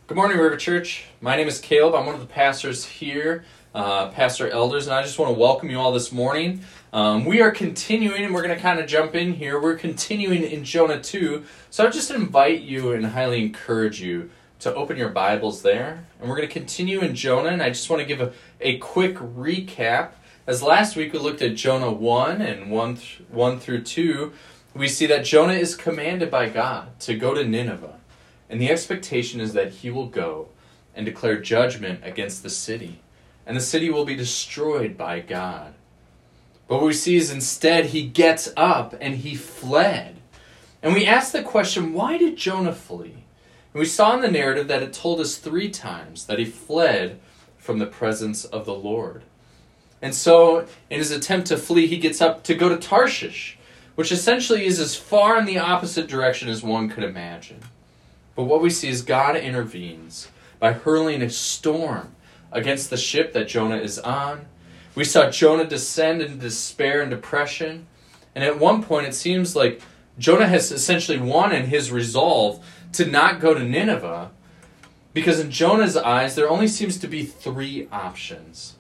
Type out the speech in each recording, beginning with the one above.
Good morning, River Church. My name is Caleb. I'm one of the pastors here, pastor elders, and I just want to welcome you all this morning. We are continuing, and we're going to kind of jump in here. We're continuing in Jonah 2, so I just invite you and highly encourage you to open your Bibles there. And we're going to continue in Jonah, and I just want to give a quick recap. As last week we looked at Jonah 1 and 1 through 2, we see that Jonah is commanded by God to go to Nineveh. And the expectation is that he will go and declare judgment against the city. And the city will be destroyed by God. But what we see is instead he gets up and he fled. And we ask the question, why did Jonah flee? And we saw in the narrative that it told us 3 times that he fled from the presence of the Lord. And so in his attempt to flee, he gets up to go to Tarshish, which essentially is as far in the opposite direction as one could imagine. But what we see is God intervenes by hurling a storm against the ship that Jonah is on. We saw Jonah descend into despair and depression. And at one point it seems like Jonah has essentially won in his resolve to not go to Nineveh, because in Jonah's eyes there only seems to be 3 options.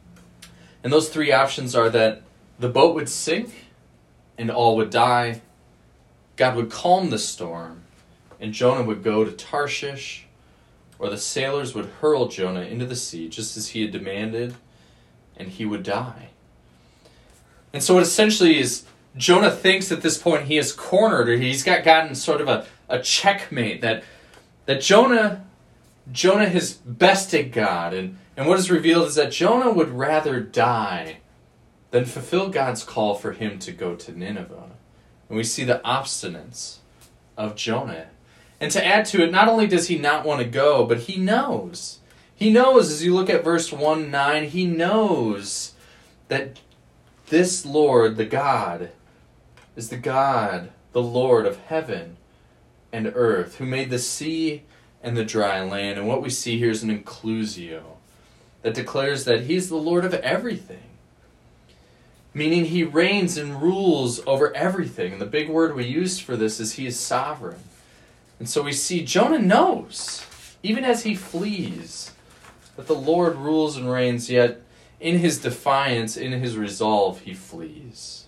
And those 3 options are that the boat would sink and all would die, God would calm the storm, and Jonah would go to Tarshish, or the sailors would hurl Jonah into the sea just as he had demanded, and he would die. And so what essentially is, Jonah thinks at this point he is cornered, or he's gotten sort of a checkmate, that Jonah has bested God, and what is revealed is that Jonah would rather die than fulfill God's call for him to go to Nineveh. And we see the obstinance of Jonah. And to add to it, not only does he not want to go, but he knows. He knows, as you look at verse 1:9, he knows that this Lord, the God, is the God, the Lord of heaven and earth, who made the sea and the dry land. And what we see here is an inclusio that declares that he's the Lord of everything. Meaning he reigns and rules over everything. And the big word we use for this is he is sovereign. And so we see Jonah knows, even as he flees, that the Lord rules and reigns, yet in his defiance, in his resolve, he flees.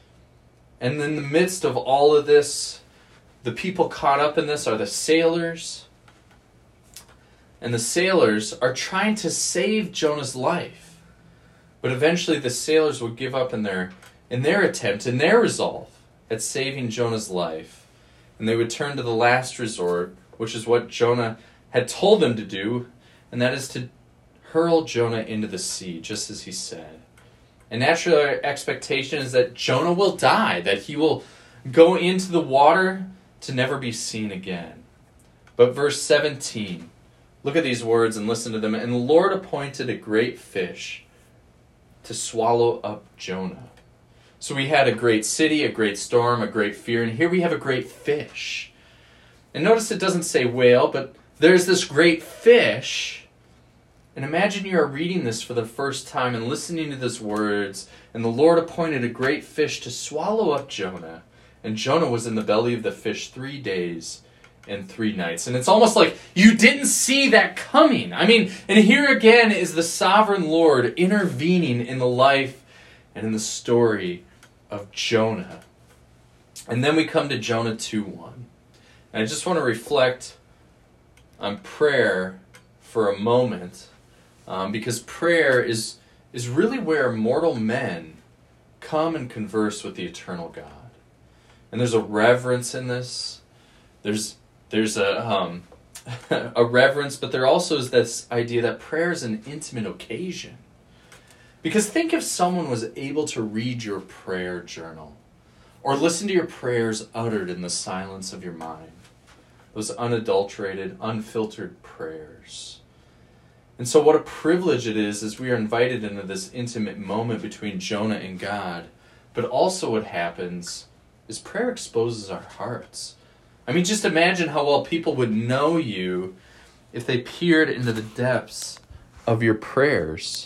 And in the midst of all of this, the people caught up in this are the sailors. And the sailors are trying to save Jonah's life. But eventually the sailors would give up in their attempt, in their resolve at saving Jonah's life. And they would turn to the last resort, which is what Jonah had told them to do, and that is to hurl Jonah into the sea, just as he said. And naturally our expectation is that Jonah will die, that he will go into the water to never be seen again. But verse 17, look at these words and listen to them. And the Lord appointed a great fish to swallow up Jonah. So we had a great city, a great storm, a great fear, and here we have a great fish. And notice it doesn't say whale, but there's this great fish. And imagine you are reading this for the first time and listening to these words, and the Lord appointed a great fish to swallow up Jonah. And Jonah was in the belly of the fish 3 days and 3 nights. And it's almost like you didn't see that coming. I mean, and here again is the sovereign Lord intervening in the life and in the story of Jonah. And then we come to Jonah 2:1. And I just want to reflect on prayer for a moment, because prayer is really where mortal men come and converse with the eternal God. And there's a reverence in this. There's a reverence, but there also is this idea that prayer is an intimate occasion. Because think if someone was able to read your prayer journal or listen to your prayers uttered in the silence of your mind. Those unadulterated, unfiltered prayers. And so what a privilege it is as we are invited into this intimate moment between Jonah and God. But also what happens is prayer exposes our hearts. I mean, just imagine how well people would know you if they peered into the depths of your prayers.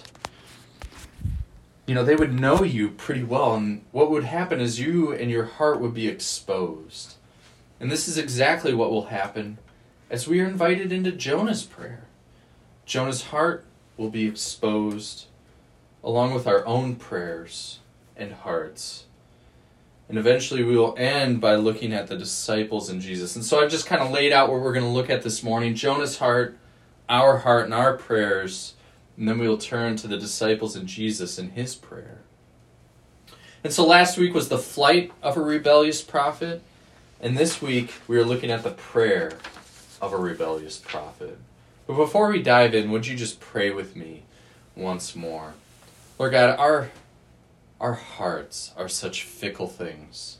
You know, they would know you pretty well, and what would happen is you and your heart would be exposed. And this is exactly what will happen as we are invited into Jonah's prayer. Jonah's heart will be exposed along with our own prayers and hearts. And eventually we will end by looking at the disciples and Jesus. And so I've just kind of laid out what we're going to look at this morning. Jonah's heart, and our prayers. And then we will turn to the disciples and Jesus and his prayer. And so last week was the flight of a rebellious prophet. And this week we are looking at the prayer of a rebellious prophet. But before we dive in, would you just pray with me once more? Lord God, our hearts are such fickle things.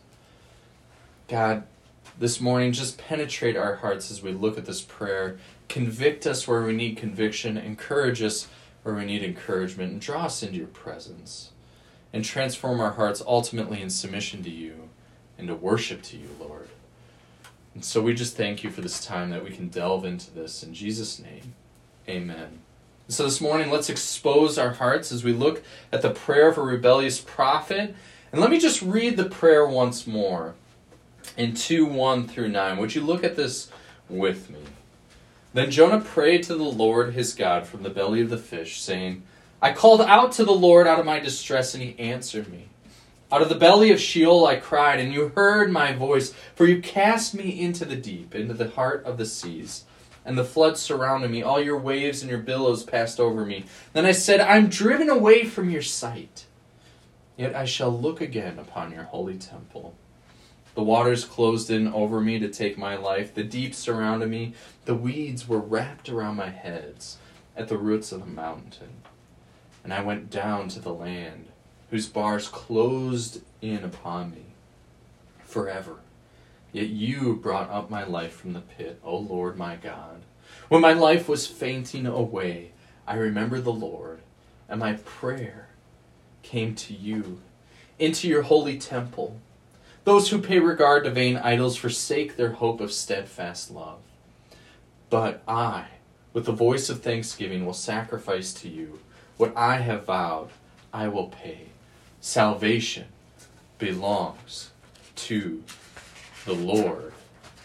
God, this morning, just penetrate our hearts as we look at this prayer. Convict us where we need conviction. Encourage us where we need encouragement. And draw us into your presence. And transform our hearts ultimately in submission to you and to worship to you, Lord. And so we just thank you for this time that we can delve into this. In Jesus' name, amen. So this morning, let's expose our hearts as we look at the prayer of a rebellious prophet. And let me just read the prayer once more in 2:1-9. Would you look at this with me? Then Jonah prayed to the Lord his God from the belly of the fish, saying, I called out to the Lord out of my distress, and he answered me. Out of the belly of Sheol I cried, and you heard my voice, for you cast me into the deep, into the heart of the seas. And the floods surrounded me. All your waves and your billows passed over me. Then I said, I'm driven away from your sight. Yet I shall look again upon your holy temple. The waters closed in over me to take my life. The deep surrounded me. The weeds were wrapped around my heads at the roots of the mountain. And I went down to the land, whose bars closed in upon me forever. Yet you brought up my life from the pit, O Lord my God. When my life was fainting away, I remembered the Lord, and my prayer came to you, into your holy temple. Those who pay regard to vain idols forsake their hope of steadfast love. But I, with the voice of thanksgiving, will sacrifice to you. What I have vowed, I will pay. Salvation belongs to the Lord.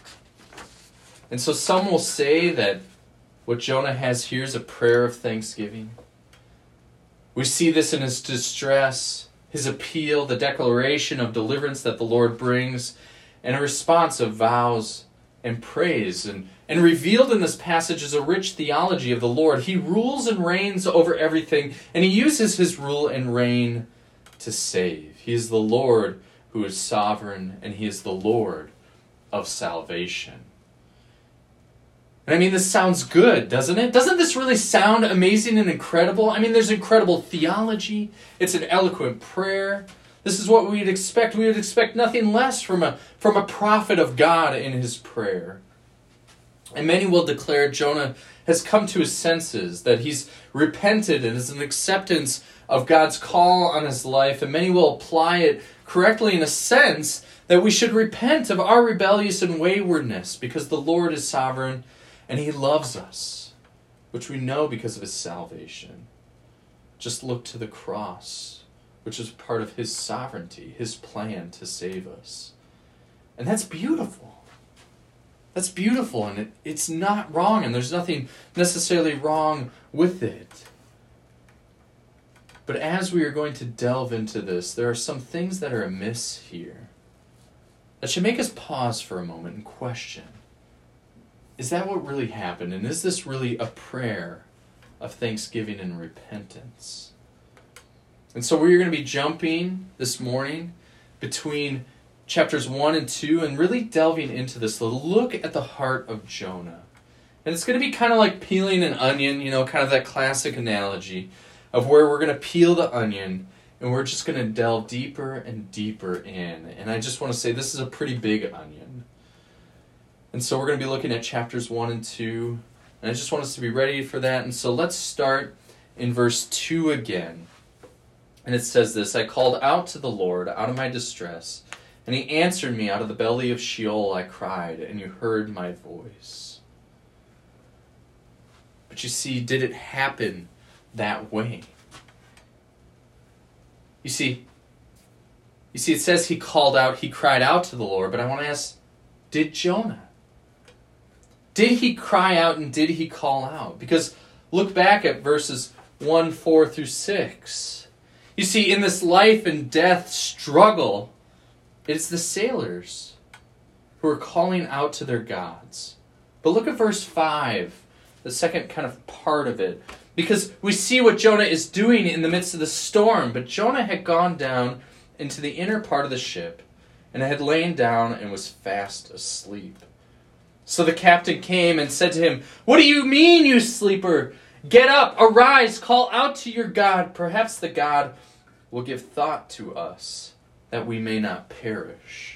And so some will say that what Jonah has here is a prayer of thanksgiving. We see this in his distress, his appeal, the declaration of deliverance that the Lord brings, and a response of vows and praise. And revealed in this passage is a rich theology of the Lord. He rules and reigns over everything, and he uses his rule and reign to save. He is the Lord who is sovereign, and he is the Lord of salvation. And I mean, this sounds good, doesn't it? Doesn't this really sound amazing and incredible? I mean, there's incredible theology. It's an eloquent prayer. This is what we'd expect. We would expect nothing less from a prophet of God in his prayer. And many will declare Jonah has come to his senses, that he's repented and is an acceptance of God's call on his life. And many will apply it correctly in a sense that we should repent of our rebellious and waywardness because the Lord is sovereign and he loves us, which we know because of his salvation. Just look to the cross, which is part of his sovereignty, his plan to save us. And that's beautiful. That's beautiful, and it's not wrong, and there's nothing necessarily wrong with it. But as we are going to delve into this, there are some things that are amiss here that should make us pause for a moment and question, is that what really happened? And is this really a prayer of thanksgiving and repentance? And so we're going to be jumping this morning between chapters 1 and 2 and really delving into this look at the heart of Jonah. And it's going to be kind of like peeling an onion, kind of that classic analogy of where we're going to peel the onion and we're just going to delve deeper and deeper in. And I just want to say this is a pretty big onion. And so we're going to be looking at chapters 1 and 2. And I just want us to be ready for that. And so let's start in verse 2 again. And it says this, I called out to the Lord out of my distress, and he answered me. Out of the belly of Sheol I cried, and you heard my voice. But you see, did it happen that way? You see, it says he cried out to the Lord, but I want to ask, did Jonah? Did he cry out and did he call out? Because look back at verses 1, 4 through 6. You see, in this life and death struggle, it's the sailors who are calling out to their gods. But look at verse 5, the second kind of part of it. Because we see what Jonah is doing in the midst of the storm. But Jonah had gone down into the inner part of the ship and had lain down and was fast asleep. So the captain came and said to him, "What do you mean, you sleeper? Get up, arise, call out to your God. Perhaps the God will give thought to us, that we may not perish."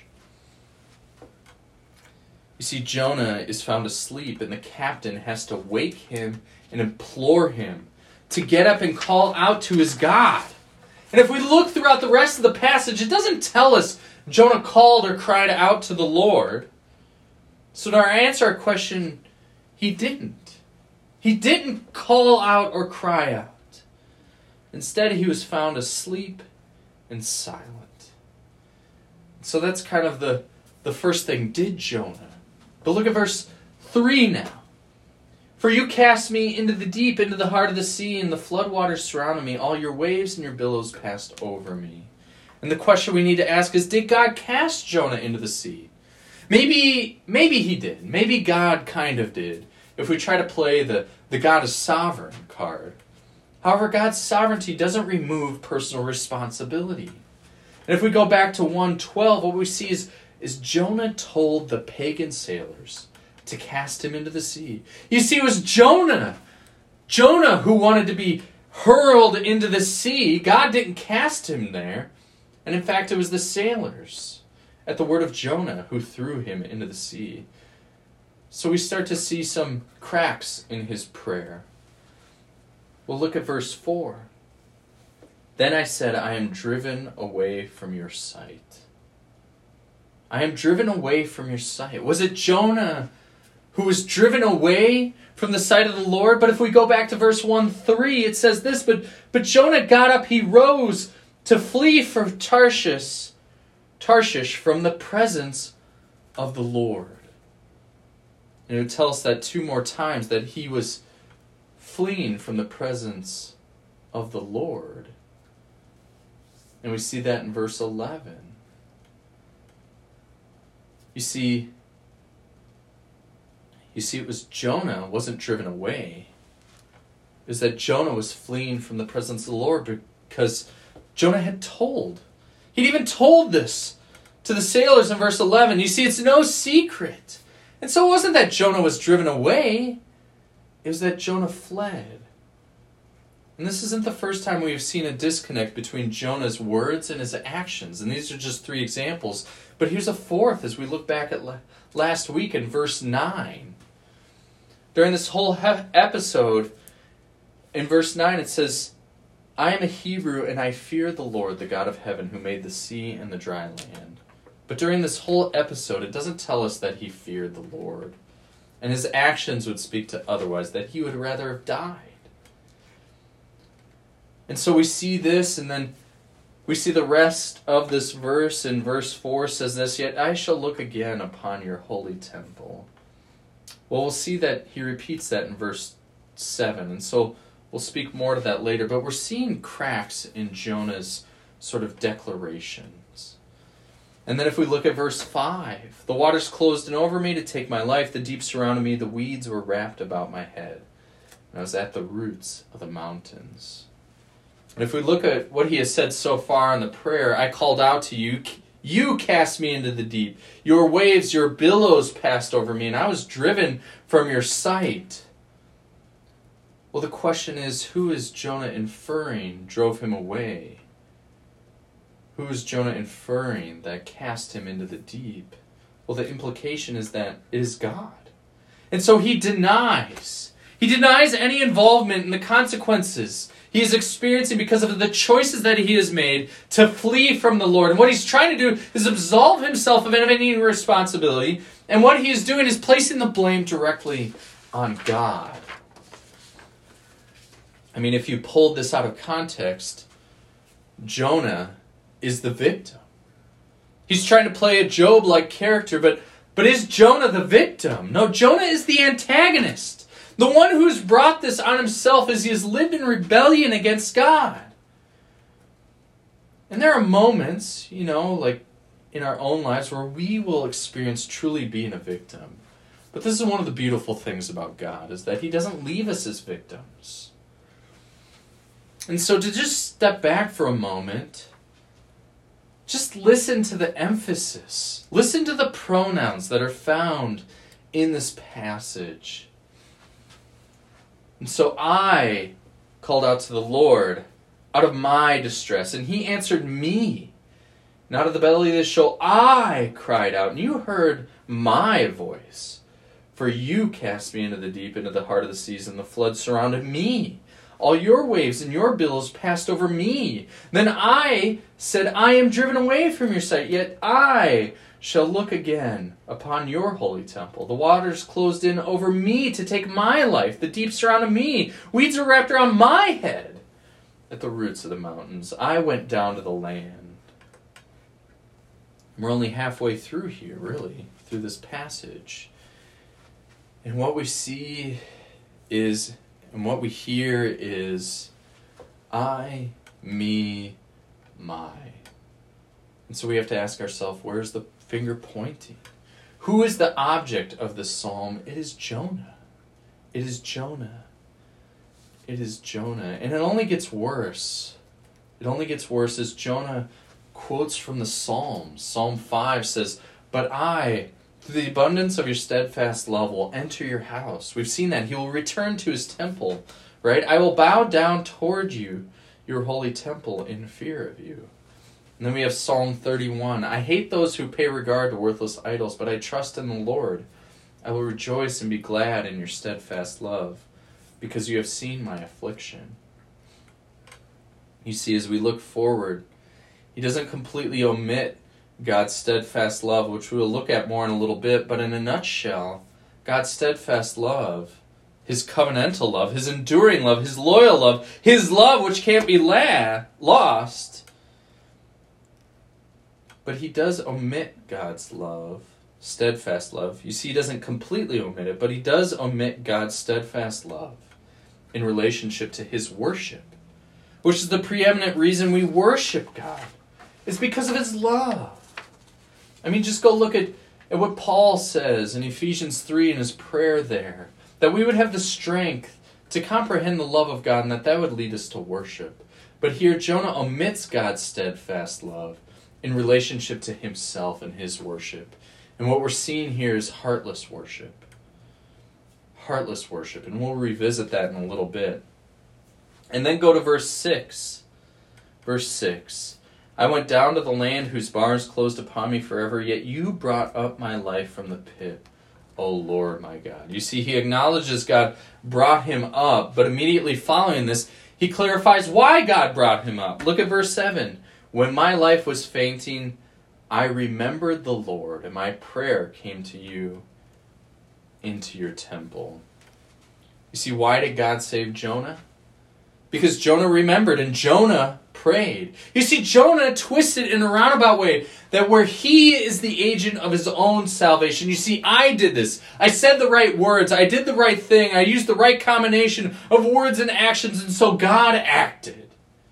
You see, Jonah is found asleep, and the captain has to wake him and implore him to get up and call out to his God. And if we look throughout the rest of the passage, it doesn't tell us Jonah called or cried out to the Lord. So to answer our question, he didn't. He didn't call out or cry out. Instead, he was found asleep and silent. So that's kind of the first thing. Did Jonah? But look at verse 3 now. "For you cast me into the deep, into the heart of the sea, and the floodwaters surrounded me. All your waves and your billows passed over me." And the question we need to ask is, did God cast Jonah into the sea? Maybe he did. Maybe God kind of did, if we try to play the God is sovereign card. However, God's sovereignty doesn't remove personal responsibility. And if we go back to 1:12, what we see is Jonah told the pagan sailors to cast him into the sea. You see, it was Jonah who wanted to be hurled into the sea. God didn't cast him there. And in fact, it was the sailors, at the word of Jonah, who threw him into the sea. So we start to see some cracks in his prayer. Well, look at verse 4. "Then I said, I am driven away from your sight." I am driven away from your sight. Was it Jonah who was driven away from the sight of the Lord? But if we go back to verse 1:3, it says this, But Jonah got up, he rose to flee for Tarshish from the presence of the Lord. And it would tell us that 2 more times, that he was fleeing from the presence of the Lord. And we see that in verse 11. You see, it was Jonah wasn't driven away. It was that Jonah was fleeing from the presence of the Lord because Jonah had told. He'd even told this to the sailors in verse 11. You see, it's no secret. And so it wasn't that Jonah was driven away. It was that Jonah fled. And this isn't the first time we have seen a disconnect between Jonah's words and his actions. And these are just 3 examples. But here's a 4th as we look back at last week in verse 9. During this whole episode, in verse 9 it says, "I am a Hebrew and I fear the Lord, the God of heaven, who made the sea and the dry land." But during this whole episode, it doesn't tell us that he feared the Lord. And his actions would speak to otherwise, that he would rather have died. And so we see this, and then we see the rest of this verse. In verse 4 says this, "Yet I shall look again upon your holy temple." Well, we'll see that he repeats that in verse 7, and so we'll speak more to that later. But we're seeing cracks in Jonah's sort of declarations. And then if we look at verse 5, "The waters closed in over me to take my life. The deep surrounded me. The weeds were wrapped about my head. And I was at the roots of the mountains." And if we look at what he has said so far in the prayer, "I called out to you. You cast me into the deep. Your waves, your billows passed over me, and I was driven from your sight." Well, the question is, who is Jonah inferring drove him away? Who is Jonah inferring that cast him into the deep? Well, the implication is that it is God. And so he denies. He denies any involvement in the consequences he is experiencing because of the choices that he has made to flee from the Lord. And what he's trying to do is absolve himself of any responsibility. And what he is doing is placing the blame directly on God. I mean, if you pulled this out of context, Jonah is the victim. He's trying to play a Job-like character, but But is Jonah the victim? No, Jonah is the antagonist. The one who's brought this on himself as he has lived in rebellion against God. And there are moments, like in our own lives where we will experience truly being a victim. But this is one of the beautiful things about God, is that he doesn't leave us as victims. And so to just step back for a moment, just listen to the emphasis. Listen to the pronouns that are found in this passage. And so I called out to the Lord out of my distress, and he answered me. And out of the belly of the Sheol I cried out, and you heard my voice. For you cast me into the deep, into the heart of the seas, and the flood surrounded me. All your waves and your billows passed over me. Then I said, I am driven away from your sight, yet I shall look again upon your holy temple. The waters closed in over me to take my life. The deep surrounded me. Weeds are wrapped around my head. At the roots of the mountains, I went down to the land. We're only halfway through here, really, through this passage. And what we see is, and what we hear is, I, me, my. And so we have to ask ourselves, where's the finger pointing? Who is the object of this psalm? It is Jonah. It is Jonah. It is Jonah. And it only gets worse. It only gets worse as Jonah quotes from the Psalms. Psalm 5 says, but I, through the abundance of your steadfast love, will enter your house. We've seen that. He will return to his temple, right? I will bow down toward you, your holy temple, in fear of you. And then we have Psalm 31. I hate those who pay regard to worthless idols, but I trust in the Lord. I will rejoice and be glad in your steadfast love, because you have seen my affliction. You see, as we look forward, he doesn't completely omit God's steadfast love, which we'll look at more in a little bit, but in a nutshell, God's steadfast love, his covenantal love, his enduring love, his loyal love, his love which can't be lost. But he does omit God's love, steadfast love. You see, he doesn't completely omit it, but he does omit God's steadfast love in relationship to his worship, which is the preeminent reason we worship God. It's because of his love. I mean, just go look at what Paul says in Ephesians 3 in his prayer there, that we would have the strength to comprehend the love of God and that would lead us to worship. But here Jonah omits God's steadfast love in relationship to himself and his worship. And what we're seeing here is heartless worship. Heartless worship. And we'll revisit that in a little bit. And then go to verse 6. Verse 6. I went down to the land whose bars closed upon me forever, yet you brought up my life from the pit, O Lord my God. You see, he acknowledges God brought him up, but immediately following this, he clarifies why God brought him up. Look at verse 7. When my life was fainting, I remembered the Lord, and my prayer came to you into your temple. You see, why did God save Jonah? Because Jonah remembered, and Jonah prayed. You see, Jonah twisted in a roundabout way that where he is the agent of his own salvation. You see, I did this. I said the right words. I did the right thing. I used the right combination of words and actions, and so God acted.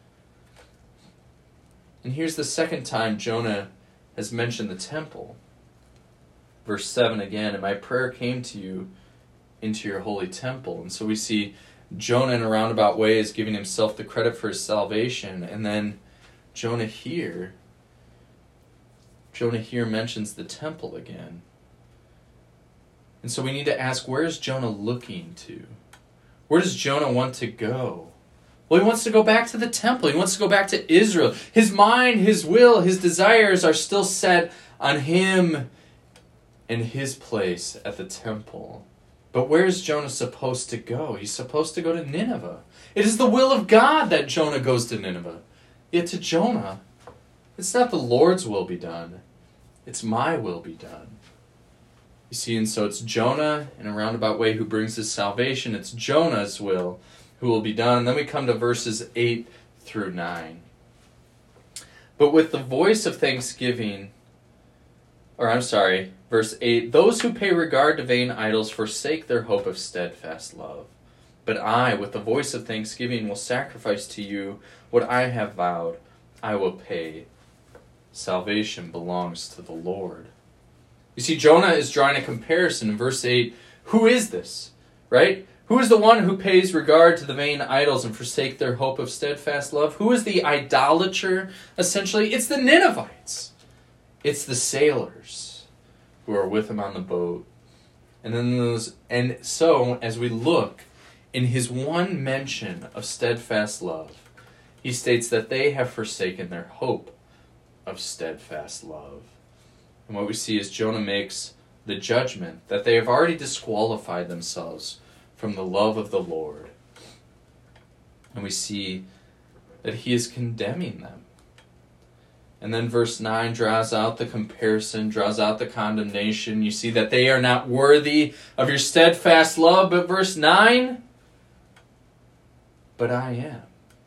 And here's the second time Jonah has mentioned the temple. Verse 7 again, and my prayer came to you into your holy temple. And so we see Jonah in a roundabout way is giving himself the credit for his salvation. And then Jonah here mentions the temple again. And so we need to ask, where is Jonah looking to? Where does Jonah want to go? Well, he wants to go back to the temple. He wants to go back to Israel. His mind, his will, his desires are still set on him and his place at the temple. But where is Jonah supposed to go? He's supposed to go to Nineveh. It is the will of God that Jonah goes to Nineveh. Yet to Jonah, it's not the Lord's will be done. It's my will be done. You see, and so it's Jonah in a roundabout way who brings his salvation. It's Jonah's will who will be done. And then we come to verses 8 through 9. But with the voice of thanksgiving, Verse 8, those who pay regard to vain idols forsake their hope of steadfast love. But I, with the voice of thanksgiving, will sacrifice to you what I have vowed. I will pay. Salvation belongs to the Lord. You see, Jonah is drawing a comparison in verse 8. Who is this? Right? Who is the one who pays regard to the vain idols and forsake their hope of steadfast love? Who is the idolater, essentially? It's the Ninevites. It's the sailors who are with him on the boat. And so, as we look in his one mention of steadfast love, he states that they have forsaken their hope of steadfast love. And what we see is Jonah makes the judgment that they have already disqualified themselves from the love of the Lord. And we see that he is condemning them. And then verse 9 draws out the comparison, draws out the condemnation. You see that they are not worthy of your steadfast love. But verse 9, but I am.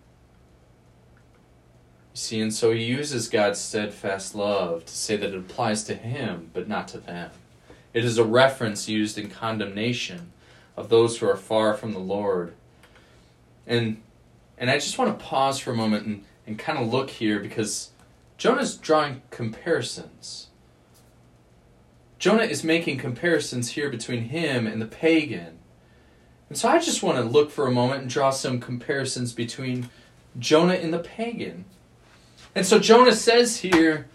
You see, and so he uses God's steadfast love to say that it applies to him, but not to them. It is a reference used in condemnation of those who are far from the Lord. And I just want to pause for a moment and kind of look here, because Jonah's drawing comparisons. Jonah is making comparisons here between him and the pagan. And so I just want to look for a moment and draw some comparisons between Jonah and the pagan. And so Jonah says here,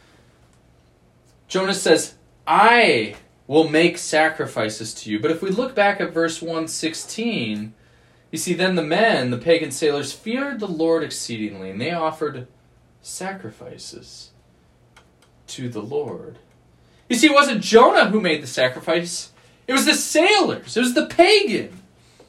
I will make sacrifices to you. But if we look back at verse 1:16, you see, then the men, the pagan sailors, feared the Lord exceedingly, and they offered sacrifices to the Lord. You see, it wasn't Jonah who made the sacrifice. It was the sailors. It was the pagan.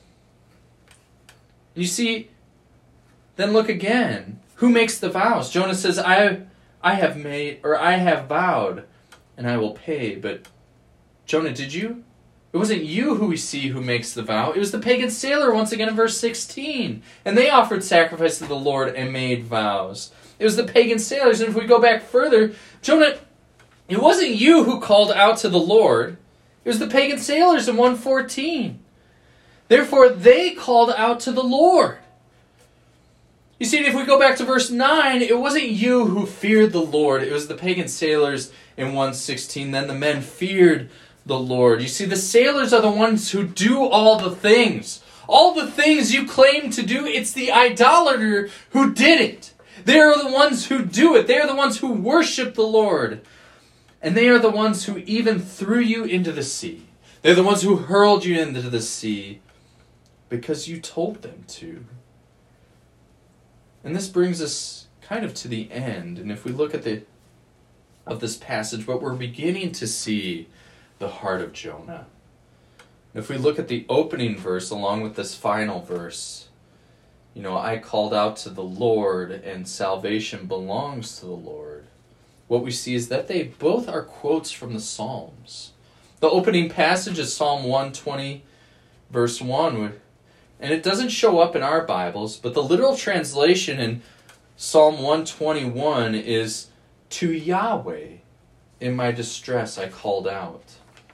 You see, then look again. Who makes the vows? Jonah says, I have vowed, and I will pay. But Jonah, did you? It wasn't you who we see who makes the vow. It was the pagan sailor, once again in verse 16. And they offered sacrifice to the Lord and made vows. It was the pagan sailors. And if we go back further, Jonah, it wasn't you who called out to the Lord. It was the pagan sailors in 1:14. Therefore, they called out to the Lord. You see, if we go back to verse 9, it wasn't you who feared the Lord. It was the pagan sailors in 1:16. Then the men feared the Lord. You see, the sailors are the ones who do all the things. All the things you claim to do, it's the idolater who did it. They are the ones who do it. They are the ones who worship the Lord. And they are the ones who even threw you into the sea. They're the ones who hurled you into the sea because you told them to. And this brings us kind of to the end. And if we look at this passage, what we're beginning to see the heart of Jonah. If we look at the opening verse along with this final verse, I called out to the Lord and salvation belongs to the Lord. What we see is that they both are quotes from the Psalms. The opening passage is Psalm 120, verse 1. And it doesn't show up in our Bibles, but the literal translation in Psalm 121 is, to Yahweh, in my distress I called out.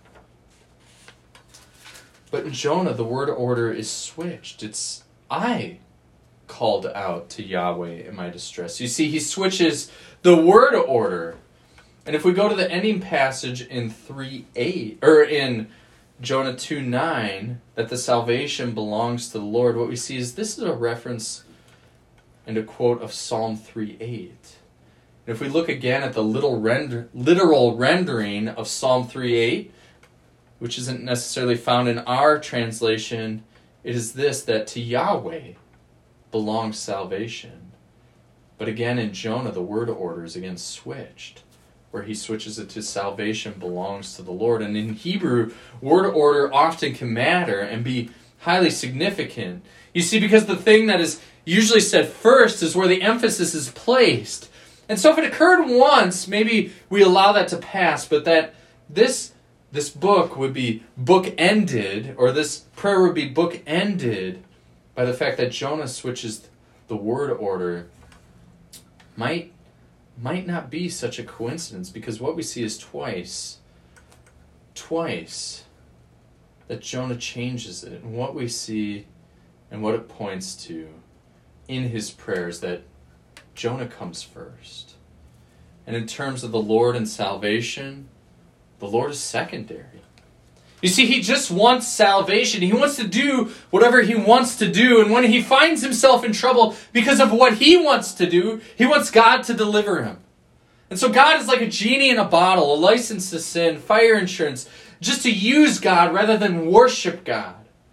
But in Jonah, the word order is switched. It's, I called out to Yahweh in my distress. You see, he switches the word order. And if we go to the ending passage in 3:8, or in Jonah 2:9, that the salvation belongs to the Lord, what we see is this is a reference and a quote of Psalm 3:8. And if we look again at the literal rendering of Psalm 3:8, which isn't necessarily found in our translation, it is this, that to Yahweh belongs salvation. But again, in Jonah, the word order is again switched, where he switches it to salvation belongs to the Lord. And in Hebrew, word order often can matter and be highly significant. You see, because the thing that is usually said first is where the emphasis is placed. And so if it occurred once, maybe we allow that to pass, but that this book would be book-ended, or this prayer would be book-ended by the fact that Jonah switches the word order, might not be such a coincidence, because what we see is twice twice that Jonah changes it. And what we see and what it points to in his prayers, that Jonah comes first. And in terms of the Lord and salvation, the Lord is secondary. You see, he just wants salvation. He wants to do whatever he wants to do. And when he finds himself in trouble because of what he wants to do, he wants God to deliver him. And so God is like a genie in a bottle, a license to sin, fire insurance, just to use God rather than worship God.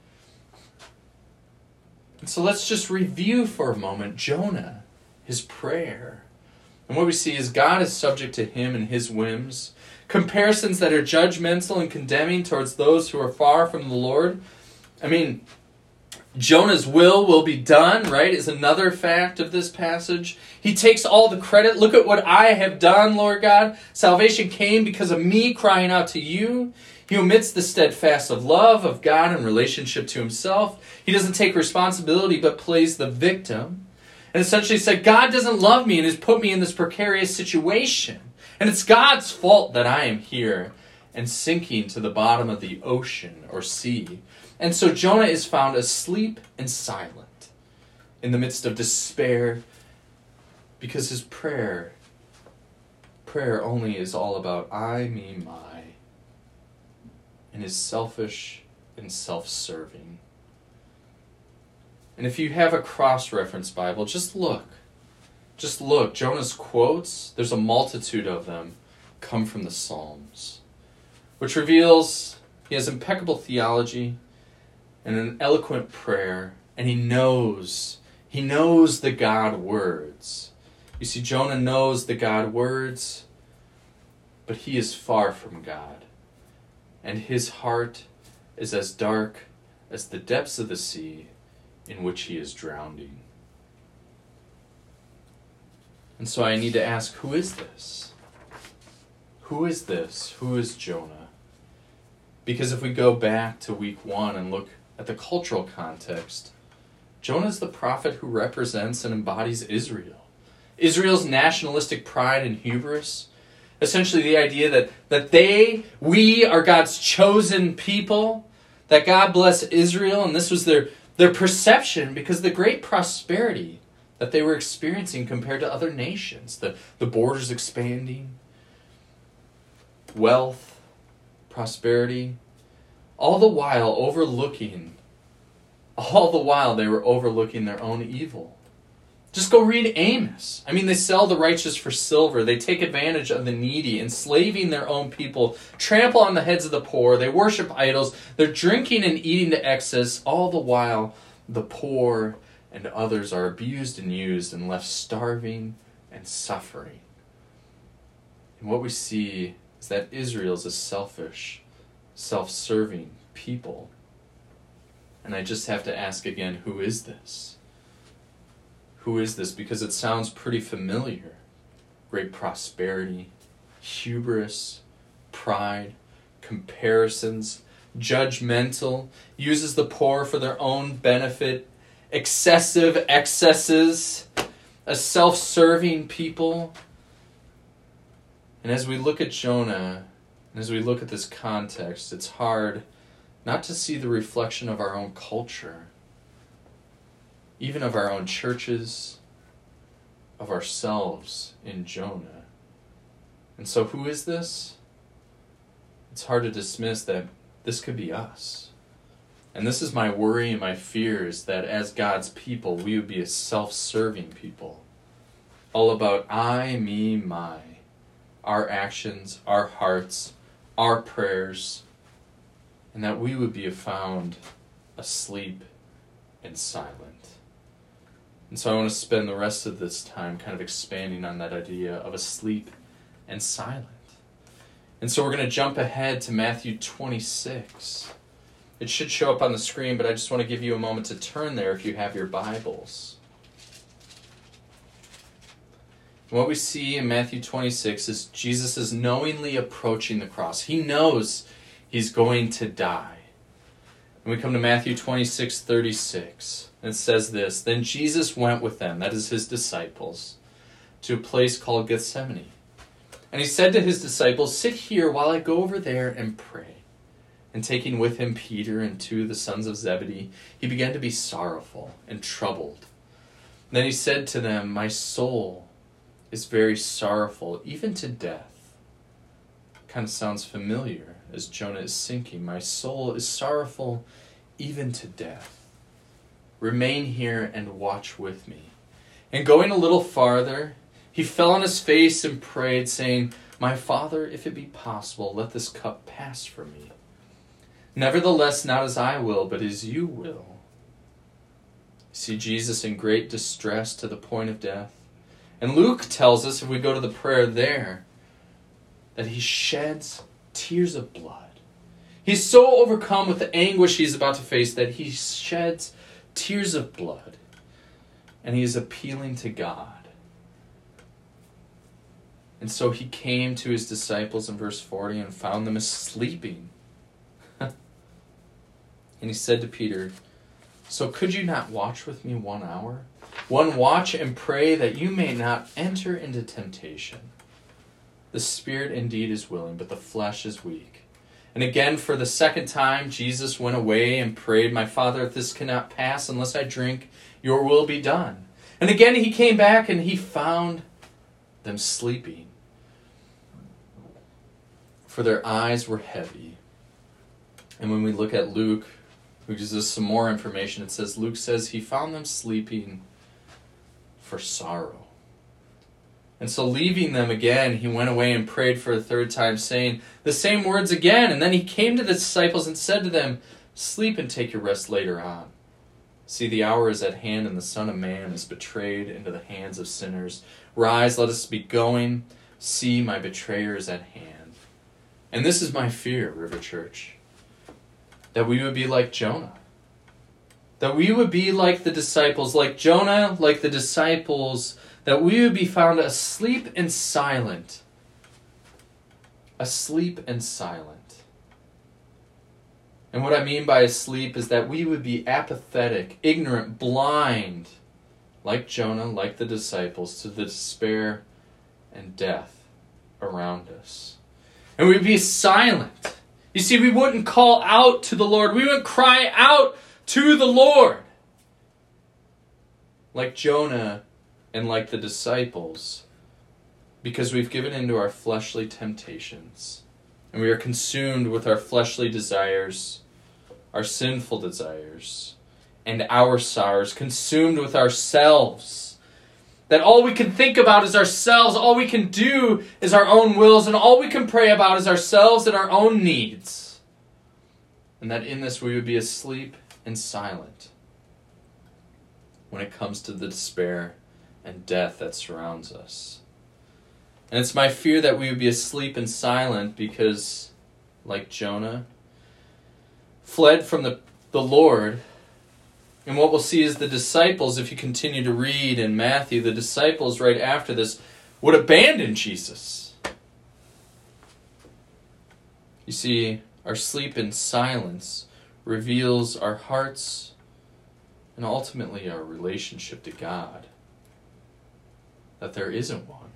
And so let's just review for a moment Jonah, his prayer. And what we see is God is subject to him and his whims. Comparisons that are judgmental and condemning towards those who are far from the Lord. I mean, Jonah's will be done, right, is another fact of this passage. He takes all the credit. Look at what I have done, Lord God. Salvation came because of me crying out to you. He omits the steadfast of love of God in relationship to himself. He doesn't take responsibility but plays the victim. And essentially said, God doesn't love me and has put me in this precarious situation. And it's God's fault that I am here and sinking to the bottom of the ocean or sea. And so Jonah is found asleep and silent in the midst of despair, because his prayer only is all about I, me, my, and is selfish and self-serving. And if you have a cross-reference Bible, just look. Just look. Jonah's quotes, there's a multitude of them, come from the Psalms, which reveals he has impeccable theology and an eloquent prayer, and he knows the God words. You see, Jonah knows the God words, but he is far from God, and his heart is as dark as the depths of the sea in which he is drowning. And so I need to ask, who is this? Who is this? Who is Jonah? Because if we go back to week 1 and look at the cultural context, Jonah is the prophet who represents and embodies Israel. Israel's nationalistic pride and hubris. Essentially the idea that we are God's chosen people, that God bless Israel, and this was their perception because of the great prosperity that they were experiencing compared to other nations. The borders expanding, wealth, prosperity, all the while they were overlooking their own evil. Just go read Amos. I mean, they sell the righteous for silver. They take advantage of the needy, enslaving their own people, trample on the heads of the poor. They worship idols. They're drinking and eating to excess, all the while the poor and others are abused and used and left starving and suffering. And what we see is that Israel is a selfish, self-serving people. And I just have to ask again, who is this? Who is this? Because it sounds pretty familiar. Great prosperity, hubris, pride, comparisons, judgmental, uses the poor for their own benefit, excessive excesses, a self-serving people. And as we look at Jonah, and as we look at this context, it's hard not to see the reflection of our own culture, even of our own churches, of ourselves in Jonah. And so who is this? It's hard to dismiss that this could be us. And this is my worry and my fear, is that as God's people, we would be a self-serving people. All about I, me, my. Our actions, our hearts, our prayers. And that we would be found asleep and silent. And so I want to spend the rest of this time kind of expanding on that idea of asleep and silent. And so we're going to jump ahead to Matthew 26. It should show up on the screen, but I just want to give you a moment to turn there if you have your Bibles. And what we see in Matthew 26 is Jesus is knowingly approaching the cross. He knows he's going to die. And we come to Matthew 26:36. And it says this, Then Jesus went with them, that is his disciples, to a place called Gethsemane. And he said to his disciples, Sit here while I go over there and pray. And taking with him Peter and two of the sons of Zebedee, he began to be sorrowful and troubled. Then he said to them, "My soul is very sorrowful, even to death." Kind of sounds familiar as Jonah is sinking. My soul is sorrowful, even to death. Remain here and watch with me. And going a little farther, he fell on his face and prayed, saying, "My Father, if it be possible, let this cup pass from me. Nevertheless, not as I will, but as you will." See Jesus in great distress to the point of death. And Luke tells us, if we go to the prayer there, that he sheds tears of blood. He's so overcome with the anguish he's about to face that he sheds tears of blood. And he is appealing to God. And so he came to his disciples in verse 40 and found them sleeping. And he said to Peter, "So could you not watch with me 1 hour? Watch and pray that you may not enter into temptation. The spirit indeed is willing, but the flesh is weak." And again, for the second time, Jesus went away and prayed, "My Father, if this cannot pass unless I drink, your will be done." And again he came back and he found them sleeping, for their eyes were heavy. And when we look at Luke, who gives us some more information, it says, Luke says he found them sleeping for sorrow. And so leaving them again, he went away and prayed for a third time, saying the same words again. And then he came to the disciples and said to them, "Sleep and take your rest later on. See, the hour is at hand, and the Son of Man is betrayed into the hands of sinners. Rise, let us be going. See, my betrayer is at hand." And this is my fear, River Church, that we would be like Jonah. That we would be like the disciples, like Jonah, like the disciples, that we would be found asleep and silent. Asleep and silent. And what I mean by asleep is that we would be apathetic, ignorant, blind, like Jonah, like the disciples, to the despair and death around us. And we'd be silent. You see, we wouldn't call out to the Lord. We wouldn't cry out to the Lord. Like Jonah and like the disciples, because we've given into our fleshly temptations. And we are consumed with our fleshly desires, our sinful desires, and our sorrows, consumed with ourselves. That all we can think about is ourselves, all we can do is our own wills, and all we can pray about is ourselves and our own needs. And that in this we would be asleep and silent when it comes to the despair and death that surrounds us. And it's my fear that we would be asleep and silent because, like Jonah, fled from the Lord. And what we'll see is the disciples, if you continue to read in Matthew, the disciples right after this would abandon Jesus. You see, our sleep in silence reveals our hearts and ultimately our relationship to God. That there isn't one.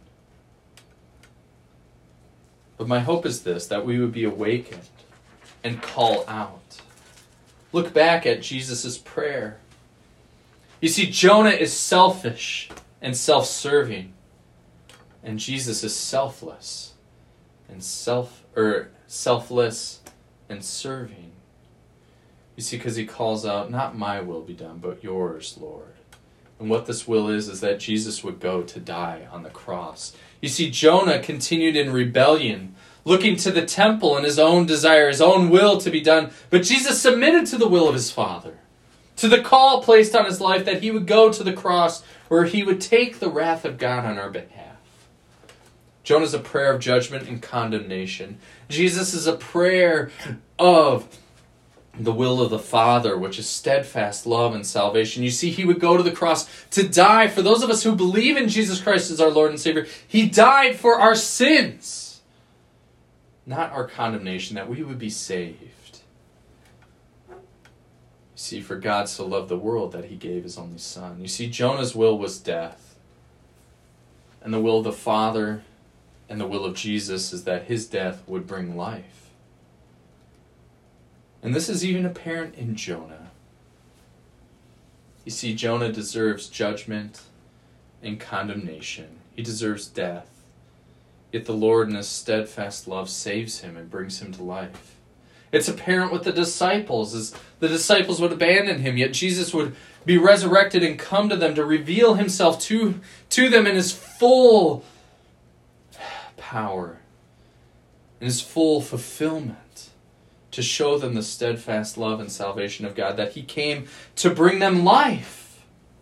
But my hope is this, that we would be awakened and call out. Look back at Jesus' prayer. You see, Jonah is selfish and self-serving, and Jesus is selfless and selfless and serving. You see, because he calls out, "Not my will be done, but yours, Lord." And what this will is that Jesus would go to die on the cross. You see, Jonah continued in rebellion, looking to the temple and his own desire, his own will to be done. But Jesus submitted to the will of his Father, to the call placed on his life that he would go to the cross where he would take the wrath of God on our behalf. Jonah is a prayer of judgment and condemnation. Jesus is a prayer of the will of the Father, which is steadfast love and salvation. You see, he would go to the cross to die for those of us who believe in Jesus Christ as our Lord and Savior. He died for our sins, not our condemnation, that we would be saved. You see, for God so loved the world that he gave his only Son. You see, Jonah's will was death. And the will of the Father and the will of Jesus is that his death would bring life. And this is even apparent in Jonah. You see, Jonah deserves judgment and condemnation. He deserves death. Yet the Lord in his steadfast love saves him and brings him to life. It's apparent with the disciples, as the disciples would abandon him, yet Jesus would be resurrected and come to them to reveal himself to them in his full power, in his full fulfillment, to show them the steadfast love and salvation of God, that he came to bring them life.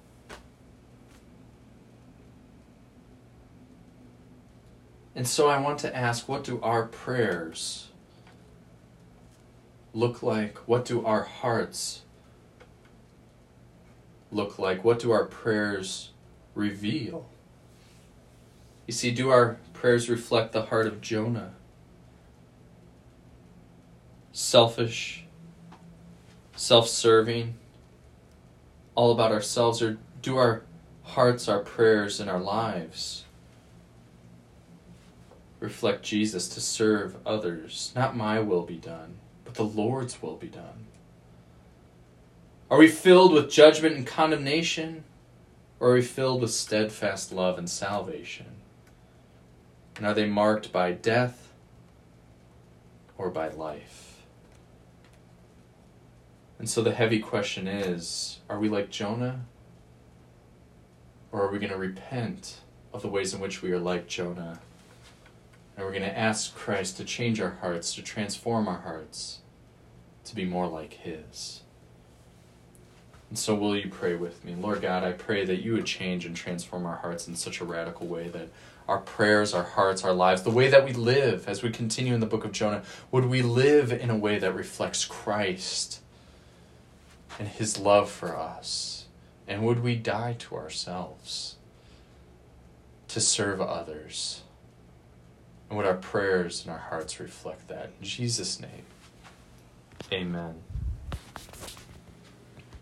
And so I want to ask, what do our prayers look like? What do our hearts look like? What do our prayers reveal? You see, do our prayers reflect the heart of Jonah? Selfish, self-serving, all about ourselves? Or do our hearts, our prayers, and our lives reflect Jesus, to serve others? Not my will be done, but the Lord's will be done. Are we filled with judgment and condemnation, or are we filled with steadfast love and salvation? And are they marked by death or by life? And so the heavy question is, are we like Jonah? Or are we going to repent of the ways in which we are like Jonah? And we're going to ask Christ to change our hearts, to transform our hearts, to be more like his. And so will you pray with me? Lord God, I pray that you would change and transform our hearts in such a radical way that our prayers, our hearts, our lives, the way that we live as we continue in the book of Jonah, would we live in a way that reflects Christ and his love for us? And would we die to ourselves to serve others? And would our prayers and our hearts reflect that? In Jesus' name, amen.